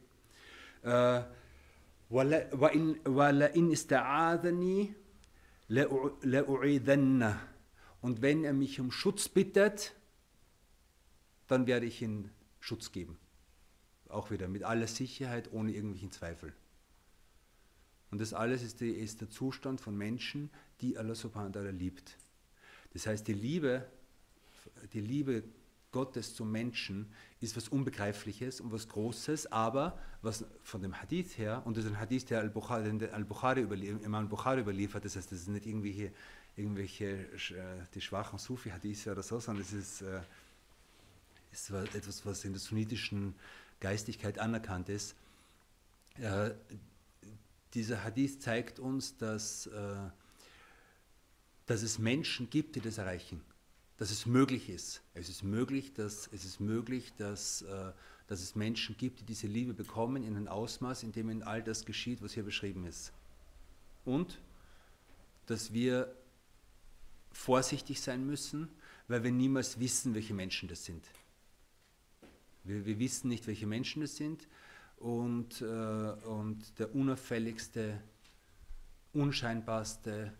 وَلَئِنْ اسْتَعَاذَنِي لَأُعِيذَنَّهُ und wenn er mich um Schutz bittet, dann werde ich ihm Schutz geben. Auch wieder mit aller Sicherheit, ohne irgendwelchen Zweifel. Und das alles ist, die, ist der Zustand von Menschen, die Allah subhanahu wa ta'ala liebt. Das heißt, die Liebe, die Liebe Gottes zum Menschen ist was Unbegreifliches und was Großes, aber was von dem Hadith her, und das ist ein Hadith, der Al-Bukhari, den Al-Bukhari überliefert, Imam Al-Bukhari überliefert, das heißt, das ist nicht irgendwelche, irgendwelche die schwachen Sufi-Hadithe oder so, sondern es ist, äh, ist etwas, was in der sunnitischen Geistigkeit anerkannt ist. Äh, dieser Hadith zeigt uns, dass, äh, dass es Menschen gibt, die das erreichen, dass es möglich ist. Es ist möglich, dass, es, ist möglich dass, äh, dass es Menschen gibt, die diese Liebe bekommen in einem Ausmaß, in dem ihnen all das geschieht, was hier beschrieben ist. Und dass wir vorsichtig sein müssen, weil wir niemals wissen, welche Menschen das sind. Wir, wir wissen nicht, welche Menschen das sind und, äh, und der unauffälligste, unscheinbarste,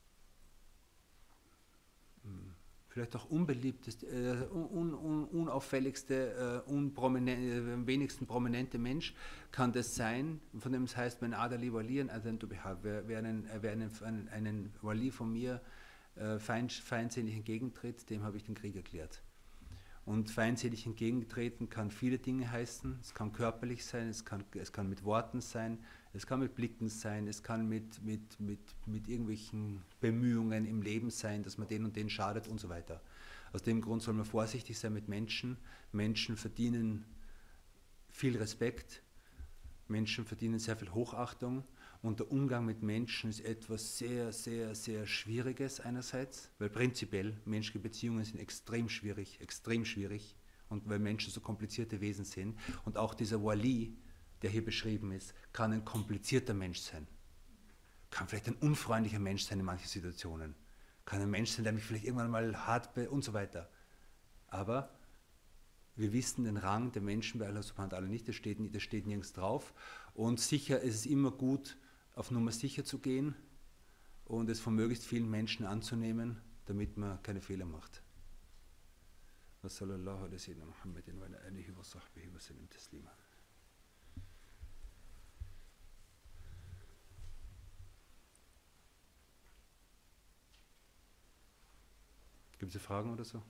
vielleicht auch unbeliebteste, äh, un, un, unauffälligste, äh, unprominente, am wenigsten prominente Mensch kann das sein, von dem es heißt, mein Adali Waliyan Adantu biha, wer, wer, einen, wer einen, einen, einen Wali von mir äh, feind, feindselig entgegentritt, dem habe ich den Krieg erklärt. Und feindselig entgegentreten kann viele Dinge heißen. Es kann körperlich sein, es kann, es kann mit Worten sein, es kann mit Blicken sein, es kann mit, mit, mit, mit irgendwelchen Bemühungen im Leben sein, dass man den und den schadet und so weiter. Aus dem Grund soll man vorsichtig sein mit Menschen. Menschen verdienen viel Respekt, Menschen verdienen sehr viel Hochachtung. Und der Umgang mit Menschen ist etwas sehr, sehr, sehr Schwieriges einerseits, weil prinzipiell menschliche Beziehungen sind extrem schwierig, extrem schwierig und weil Menschen so komplizierte Wesen sind. Und auch dieser Wali, der hier beschrieben ist, kann ein komplizierter Mensch sein. Kann vielleicht ein unfreundlicher Mensch sein in manchen Situationen. Kann ein Mensch sein, der mich vielleicht irgendwann mal hart be- und so weiter. Aber wir wissen den Rang der Menschen bei Allah subhanahu wa ta'ala nicht, das steht, das steht nirgends drauf. Und sicher ist es immer gut, auf Nummer sicher zu gehen und es von möglichst vielen Menschen anzunehmen, damit man keine Fehler macht. Wa sallallahu ala sayyidina Muhammadin wa ala alihi wa sahbihi wa sallam taslima. Gibt es Fragen oder so?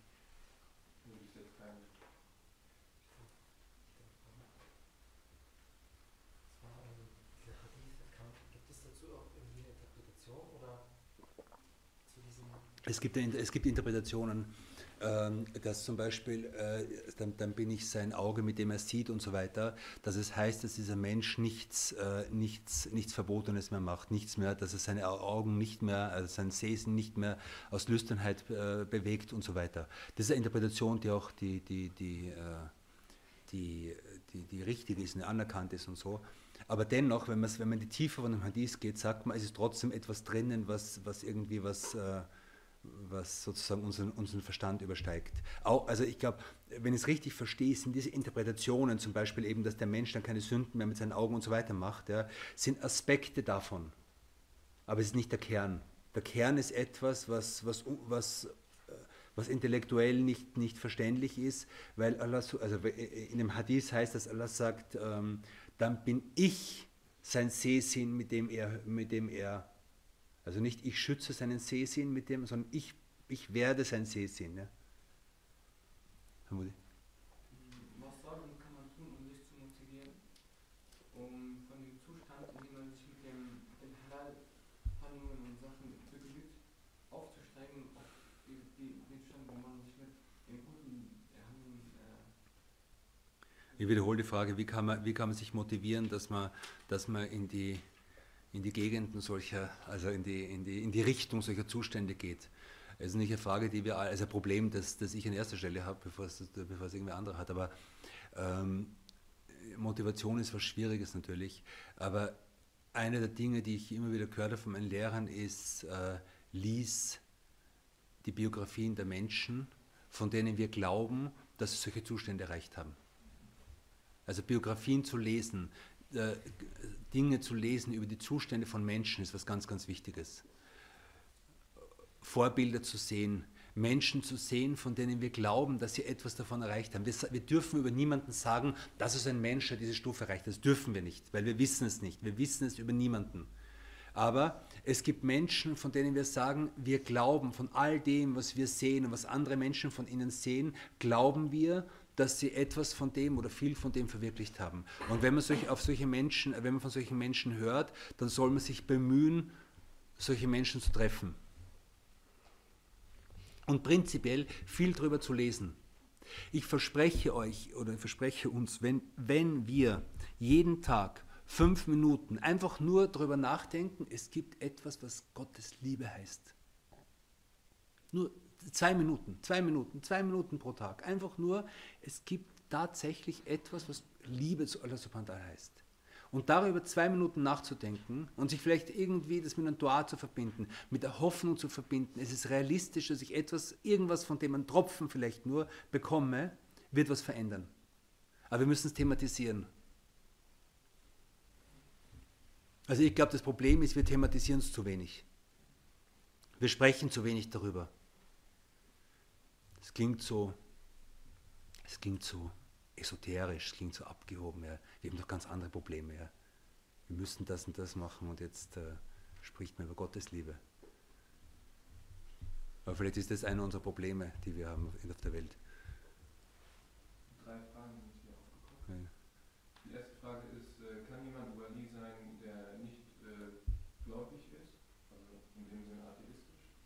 Es gibt, es gibt Interpretationen, ähm, dass zum Beispiel, äh, dann, dann bin ich sein Auge, mit dem er sieht und so weiter, dass es heißt, dass dieser Mensch nichts, äh, nichts, nichts Verbotenes mehr macht, nichts mehr, dass er seine Augen nicht mehr, also sein Sehen nicht mehr aus Lüsternheit äh, bewegt und so weiter. Das ist eine Interpretation, die auch die, die, die, äh, die, die, die richtige ist, und anerkannt ist und so. Aber dennoch, wenn, wenn man in die Tiefe von dem Hadith geht, sagt man, es ist trotzdem etwas drinnen, was, was irgendwie was... Äh, was sozusagen unseren, unseren Verstand übersteigt. Auch, also ich glaube, wenn ich es richtig verstehe, sind diese Interpretationen, zum Beispiel eben, dass der Mensch dann keine Sünden mehr mit seinen Augen und so weiter macht, ja, sind Aspekte davon. Aber es ist nicht der Kern. Der Kern ist etwas, was, was, was, was intellektuell nicht, nicht verständlich ist, weil Allah, also in dem Hadith heißt, dass Allah sagt, ähm, dann bin ich sein Sehsinn, mit dem er, mit dem er Also nicht ich schütze seinen Sehsinn mit dem, sondern ich, ich werde sein Sehsinn. Ja? Was sagen Ich wiederhole die Frage, wie kann man, wie kann man sich motivieren, dass man, dass man in die, in die Gegenden solcher, also in die, in die, in die Richtung solcher Zustände geht. Es ist nicht eine Frage, die wir, also ein Problem, das, das ich an erster Stelle habe, bevor es, bevor es irgendwer andere hat, aber ähm, Motivation ist was Schwieriges natürlich, aber eine der Dinge, die ich immer wieder gehört habe von meinen Lehrern, ist, äh, lies die Biografien der Menschen, von denen wir glauben, dass sie solche Zustände erreicht haben. Also Biografien zu lesen, äh, Dinge zu lesen über die Zustände von Menschen ist was ganz, ganz Wichtiges. Vorbilder zu sehen, Menschen zu sehen, von denen wir glauben, dass sie etwas davon erreicht haben. Wir, wir dürfen über niemanden sagen, das ist ein Mensch, der diese Stufe erreicht. Das dürfen wir nicht, weil wir wissen es nicht. Wir wissen es über niemanden. Aber es gibt Menschen, von denen wir sagen, wir glauben von all dem, was wir sehen und was andere Menschen von ihnen sehen, glauben wir, dass sie etwas von dem oder viel von dem verwirklicht haben. Und wenn man, solch, auf solche Menschen, wenn man von solchen Menschen hört, dann soll man sich bemühen, solche Menschen zu treffen. Und prinzipiell viel darüber zu lesen. Ich verspreche euch oder ich verspreche uns, wenn, wenn wir jeden Tag fünf Minuten einfach nur darüber nachdenken, es gibt etwas, was Gottes Liebe heißt. Nur zwei Minuten, zwei Minuten, zwei Minuten pro Tag. Einfach nur, es gibt tatsächlich etwas, was Liebe zu Allah subhanahu wa ta'ala heißt. Und darüber zwei Minuten nachzudenken und sich vielleicht irgendwie das mit einem Dua zu verbinden, mit der Hoffnung zu verbinden, es ist realistisch, dass ich etwas, irgendwas von dem, einen Tropfen vielleicht nur bekomme, wird was verändern. Aber wir müssen es thematisieren. Also ich glaube, das Problem ist, wir thematisieren es zu wenig. Wir sprechen zu wenig darüber. Es klingt so, es klingt so esoterisch, es klingt so abgehoben. Ja. Wir haben doch ganz andere Probleme. Ja. Wir müssen das und das machen und jetzt äh, spricht man über Gottes Liebe. Aber vielleicht ist das einer unserer Probleme, die wir haben auf der Welt. Drei Fragen sind hier aufgekommen. Ja. Die erste Frage ist, äh, kann jemand Wali sein, der nicht äh, gläubig ist? Also in dem Sinne atheistisch?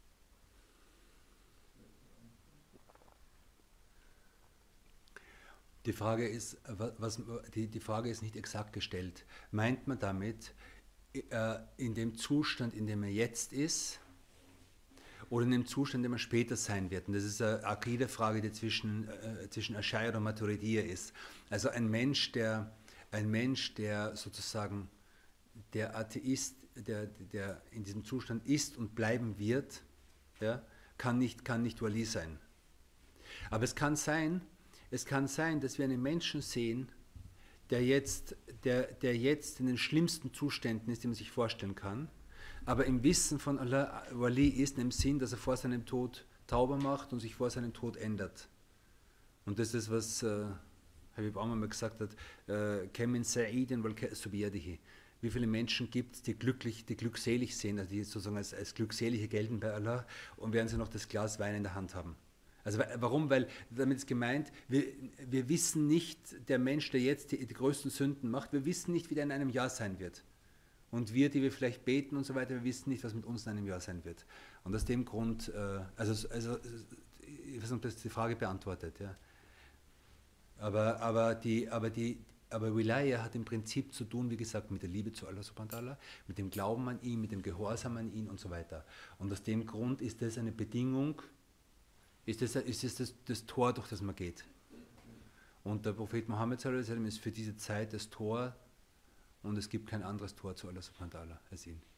Die Frage ist, was, die, die Frage ist nicht exakt gestellt. Meint man damit, äh, in dem Zustand, in dem er jetzt ist, oder in dem Zustand, in dem er später sein wird? Und das ist eine Akide-Frage, die zwischen, äh, zwischen Ash'ari und Maturidiyya ist. Also ein Mensch, der, ein Mensch, der sozusagen der Atheist, der, der in diesem Zustand ist und bleiben wird, ja, kann nicht, kann nicht Wali sein. Aber es kann sein, Es kann sein, dass wir einen Menschen sehen, der jetzt, der, der jetzt in den schlimmsten Zuständen ist, die man sich vorstellen kann, aber im Wissen von Allah Wali ist, im Sinn, dass er vor seinem Tod Tauber macht und sich vor seinem Tod ändert. Und das ist, was äh, Habib Amr mal gesagt hat, Kemin Sa'idin wal Ka'su biyadihi. Wie viele Menschen gibt es, die glücklich, die glückselig sind, also die sozusagen als, als Glückselige gelten bei Allah und werden sie noch das Glas Wein in der Hand haben. Also warum? Weil damit ist gemeint, wir, wir wissen nicht, der Mensch, der jetzt die, die größten Sünden macht, wir wissen nicht, wie der in einem Jahr sein wird. Und wir, die wir vielleicht beten und so weiter, wir wissen nicht, was mit uns in einem Jahr sein wird. Und aus dem Grund, äh, also, also ich weiß nicht, ob das die Frage beantwortet, ja. Aber, aber, die, aber, die, aber Wilaya hat im Prinzip zu tun, wie gesagt, mit der Liebe zu Allah subhanahu wa ta'ala, mit dem Glauben an ihn, mit dem Gehorsam an ihn und so weiter. Und aus dem Grund ist das eine Bedingung, ist das, ist das, das das Tor, durch das man geht. Und der Prophet Mohammed sallallahu alaihi wasallam ist für diese Zeit das Tor und es gibt kein anderes Tor zu Allah subhanahu wa ta'ala als ihn.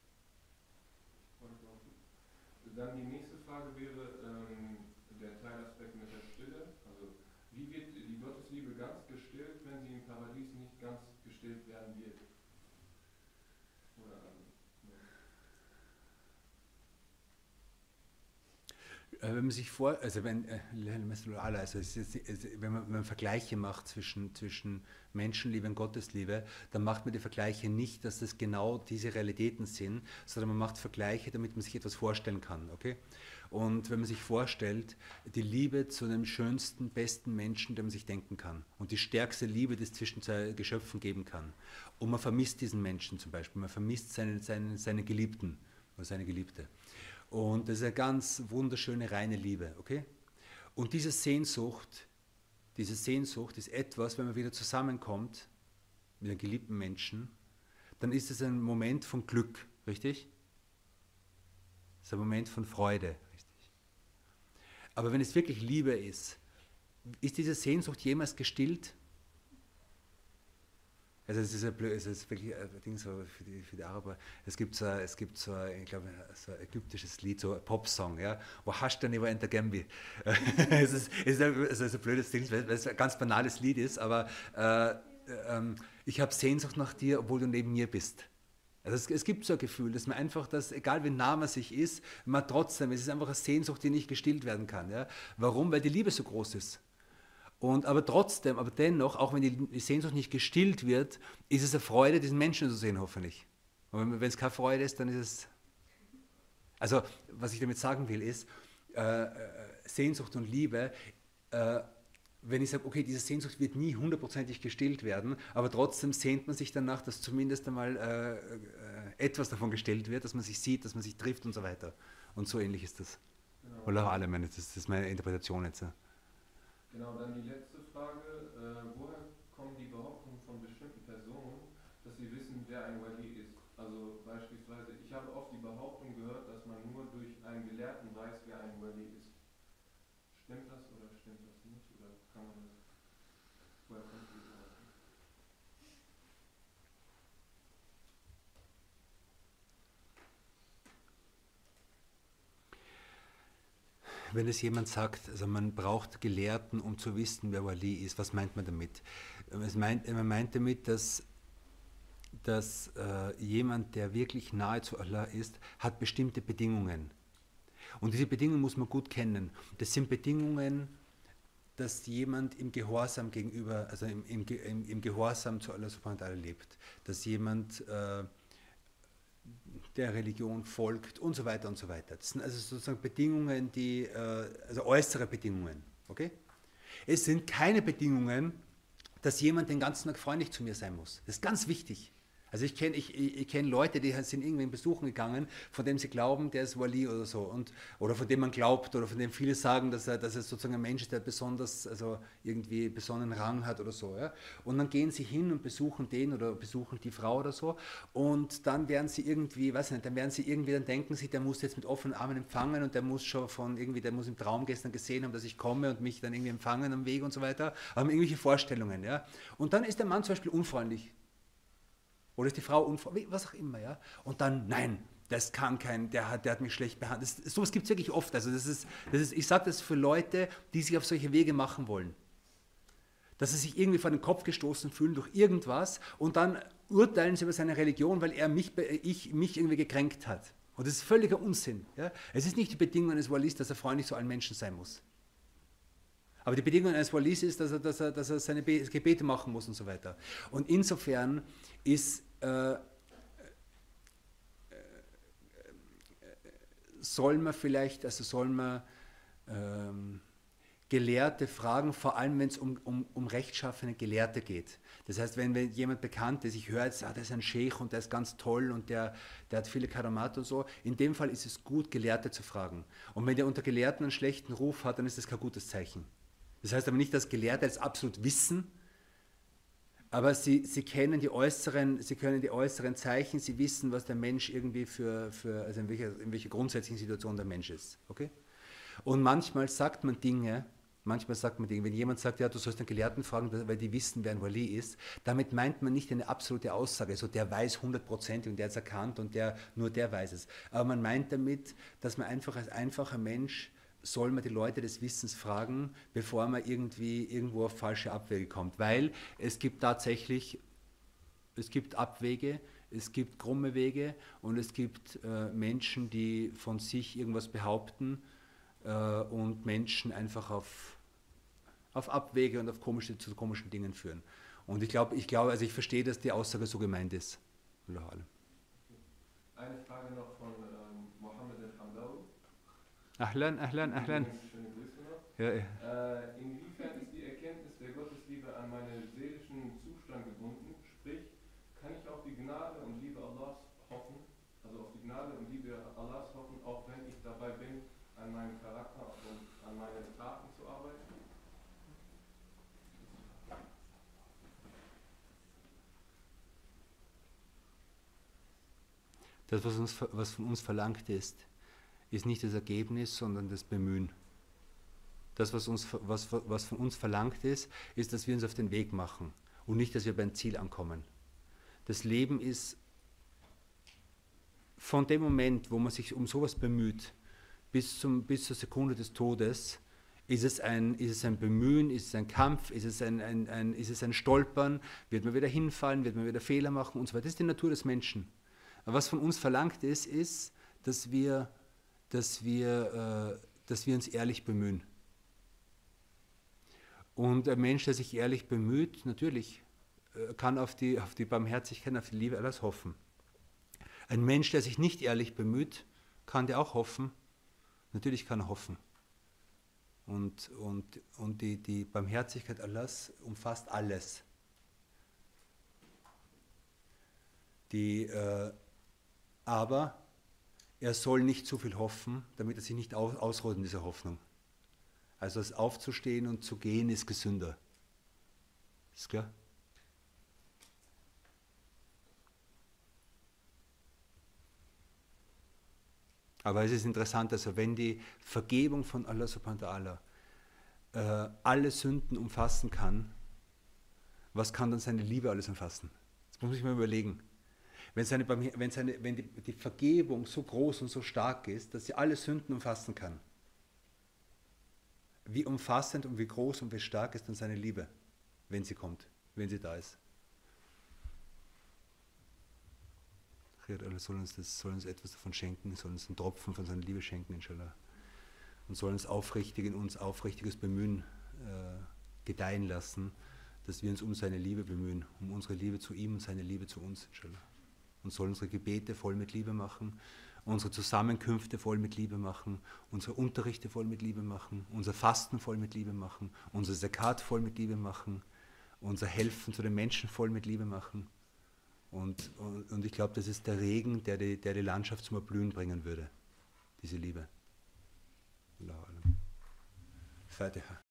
Dann die nächste Frage wäre ähm, der Teilaspekt mit der Stille. Also wie wird die Gottesliebe ganz gestillt, wenn sie im Paradies nicht ganz gestillt werden wird? Oder Wenn man sich vor, also wenn, also es ist, wenn, man, wenn man Vergleiche macht zwischen, zwischen Menschenliebe und Gottesliebe, dann macht man die Vergleiche nicht, dass das genau diese Realitäten sind, sondern man macht Vergleiche, damit man sich etwas vorstellen kann. Okay? Und wenn man sich vorstellt, die Liebe zu dem schönsten, besten Menschen, den man sich denken kann und die stärkste Liebe, die es zwischen zwei Geschöpfen geben kann, und man vermisst diesen Menschen zum Beispiel, man vermisst seinen, seinen, seinen Geliebten oder seine Geliebte. Und das ist eine ganz wunderschöne, reine Liebe, okay? Und diese Sehnsucht, diese Sehnsucht ist etwas, wenn man wieder zusammenkommt mit einem geliebten Menschen, dann ist es ein Moment von Glück, richtig? Es ist ein Moment von Freude, richtig? Aber wenn es wirklich Liebe ist, ist diese Sehnsucht jemals gestillt? Also es ist, ein blöd, es ist wirklich ein Ding so für die, für die Araber. Es gibt so, es gibt so, ich glaube, so ein ägyptisches Lied, so ein Popsong, ja, wo hast du nicht in der Gambi. Es ist, es ist, ein, es ist ein blödes Ding, weil es ein ganz banales Lied ist, aber äh, äh, ich habe Sehnsucht nach dir, obwohl du neben mir bist. Also es, es gibt so ein Gefühl, dass man einfach, dass, egal wie nah man sich ist, man trotzdem, es ist einfach eine Sehnsucht, die nicht gestillt werden kann. Ja? Warum? Weil die Liebe so groß ist. Und, aber trotzdem, aber dennoch, auch wenn die Sehnsucht nicht gestillt wird, ist es eine Freude, diesen Menschen zu sehen, hoffentlich. Und wenn es keine Freude ist, dann ist es... Also, was ich damit sagen will, ist, äh, Sehnsucht und Liebe, äh, wenn ich sage, okay, diese Sehnsucht wird nie hundertprozentig gestillt werden, aber trotzdem sehnt man sich danach, dass zumindest einmal äh, äh, etwas davon gestillt wird, dass man sich sieht, dass man sich trifft und so weiter. Und so ähnlich ist das. Genau. Oder auch alle, meine, das, das ist meine Interpretation jetzt. Ja. Genau, dann die letzte Frage. Äh, woher kommen die Behauptungen von bestimmten Personen, dass sie wissen, wer ein Wali ist? Also beispielsweise, ich habe oft die Behauptung gehört, dass man nur durch einen Gelehrten weiß, wer ein Wali ist. Stimmt das oder stimmt das nicht? Oder kann man das? Woher kommt die Behauptung? Wenn es jemand sagt, also man braucht Gelehrten, um zu wissen, wer Wali ist, was meint man damit? Es meint, man meint damit, dass, dass äh, jemand, der wirklich nahe zu Allah ist, hat bestimmte Bedingungen. Und diese Bedingungen muss man gut kennen. Das sind Bedingungen, dass jemand im Gehorsam gegenüber, also im, im, im, im Gehorsam zu Allah subhanahu wa ta'ala lebt. Dass jemand äh, der Religion folgt und so weiter und so weiter. Das sind also sozusagen Bedingungen, die, äh, also äußere Bedingungen. Okay? Es sind keine Bedingungen, dass jemand den ganzen Tag freundlich zu mir sein muss. Das ist ganz wichtig. Also ich kenne ich, ich, ich kenn Leute, die sind irgendwen besuchen gegangen, von dem sie glauben, der ist Wali oder so. Und, oder von dem man glaubt, oder von dem viele sagen, dass er, dass er sozusagen ein Mensch ist, der besonders, also irgendwie besonderen Rang hat oder so. Ja? Und dann gehen sie hin und besuchen den oder besuchen die Frau oder so. Und dann werden sie irgendwie, weiß ich nicht, dann werden sie irgendwie, dann denken sie, der muss jetzt mit offenen Armen empfangen und der muss schon von irgendwie, der muss im Traum gestern gesehen haben, dass ich komme und mich dann irgendwie empfangen am Weg und so weiter. Haben irgendwelche Vorstellungen. Ja? Und dann ist der Mann zum Beispiel unfreundlich. Oder ist die Frau unfreundlich, was auch immer, ja. Und dann, nein, das kann kein, der hat, der hat mich schlecht behandelt. Das, sowas gibt es wirklich oft. Also das ist, das ist, ich sage das für Leute, die sich auf solche Wege machen wollen. Dass sie sich irgendwie vor den Kopf gestoßen fühlen durch irgendwas und dann urteilen sie über seine Religion, weil er mich, ich, mich irgendwie gekränkt hat. Und das ist völliger Unsinn. Ja. Es ist nicht die Bedingung eines Walis, dass er freundlich zu allen Menschen sein muss. Aber die Bedingung eines Walis ist, dass er, dass, er, dass er seine Gebete machen muss und so weiter. Und insofern ist, äh, äh, soll man vielleicht, also soll man ähm, Gelehrte fragen, vor allem wenn es um, um, um rechtschaffene Gelehrte geht. Das heißt, wenn jemand bekannt ist, ich höre jetzt, ah, der ist ein Scheich und der ist ganz toll und der, der hat viele Karamat und so, in dem Fall ist es gut, Gelehrte zu fragen. Und wenn der unter Gelehrten einen schlechten Ruf hat, dann ist das kein gutes Zeichen. Das heißt aber nicht, dass Gelehrte jetzt absolut wissen, aber sie, sie kennen die äußeren, sie können die äußeren Zeichen, sie wissen, was der Mensch irgendwie für, für also in welcher, in welcher grundsätzlichen Situation der Mensch ist. Okay? Und manchmal sagt man Dinge, manchmal sagt man Dinge, wenn jemand sagt, ja, du sollst einen Gelehrten fragen, weil die wissen, wer ein Wali ist, damit meint man nicht eine absolute Aussage, so der weiß hundert Prozent und der hat es erkannt und der, nur der weiß es. Aber man meint damit, dass man einfach als einfacher Mensch soll man die Leute des Wissens fragen, bevor man irgendwie irgendwo auf falsche Abwege kommt. Weil es gibt tatsächlich, es gibt Abwege, es gibt krumme Wege und es gibt äh, Menschen, die von sich irgendwas behaupten äh, und Menschen einfach auf, auf Abwege und auf komische, zu komischen Dingen führen. Und ich glaube, ich glaube, also ich verstehe, dass die Aussage so gemeint ist. Eine Frage noch von ähm, Mohammed al-Hamdawi. Ahlan, ahlan, ahlan. Schöne Grüße noch. Ja, ja. Äh, inwiefern ist die Erkenntnis der Gottesliebe an meinen seelischen Zustand gebunden? Sprich, kann ich auf die Gnade und Liebe Allahs hoffen, also auf die Gnade und Liebe Allahs hoffen, auch wenn ich dabei bin, an meinem Charakter und an meinen Taten zu arbeiten? Das, was, uns, was von uns verlangt ist, ist nicht das Ergebnis, sondern das Bemühen. Das, was, uns, was, was von uns verlangt ist, ist, dass wir uns auf den Weg machen und nicht, dass wir beim Ziel ankommen. Das Leben ist von dem Moment, wo man sich um sowas bemüht, bis, zum, bis zur Sekunde des Todes, ist es ein, ist es ein Bemühen, ist es ein Kampf, ist es ein, ein, ein, ist es ein Stolpern, wird man wieder hinfallen, wird man wieder Fehler machen und so weiter. Das ist die Natur des Menschen. Aber was von uns verlangt ist, ist, dass wir, dass wir, äh, dass wir uns ehrlich bemühen. Und ein Mensch, der sich ehrlich bemüht, natürlich äh, kann auf die, auf die Barmherzigkeit, auf die Liebe alles hoffen. Ein Mensch, der sich nicht ehrlich bemüht, kann der auch hoffen. Natürlich kann er hoffen. Und, und, und die, die Barmherzigkeit Allahs umfasst alles. Die, äh, aber er soll nicht zu viel hoffen, damit er sich nicht aus, ausruht in dieser Hoffnung. Also das Aufzustehen und zu gehen ist gesünder. Ist klar? Aber es ist interessant, also wenn die Vergebung von Allah subhanahu wa ta'ala äh, alle Sünden umfassen kann, was kann dann seine Liebe alles umfassen? Das muss ich mir überlegen. Wenn, seine, wenn, seine, wenn die, die Vergebung so groß und so stark ist, dass sie alle Sünden umfassen kann, wie umfassend und wie groß und wie stark ist dann seine Liebe, wenn sie kommt, wenn sie da ist. Allah soll uns, das, soll uns etwas davon schenken, soll uns einen Tropfen von seiner Liebe schenken, inshallah. Und soll uns aufrichtig in uns aufrichtiges Bemühen äh, gedeihen lassen, dass wir uns um seine Liebe bemühen, um unsere Liebe zu ihm und seine Liebe zu uns, inshallah. Und soll unsere Gebete voll mit Liebe machen, unsere Zusammenkünfte voll mit Liebe machen, unsere Unterrichte voll mit Liebe machen, unser Fasten voll mit Liebe machen, unser Zakat voll mit Liebe machen, unser Helfen zu den Menschen voll mit Liebe machen. Und, und, und ich glaube, das ist der Regen, der die, der die Landschaft zum Erblühen bringen würde, diese Liebe. Fatiha.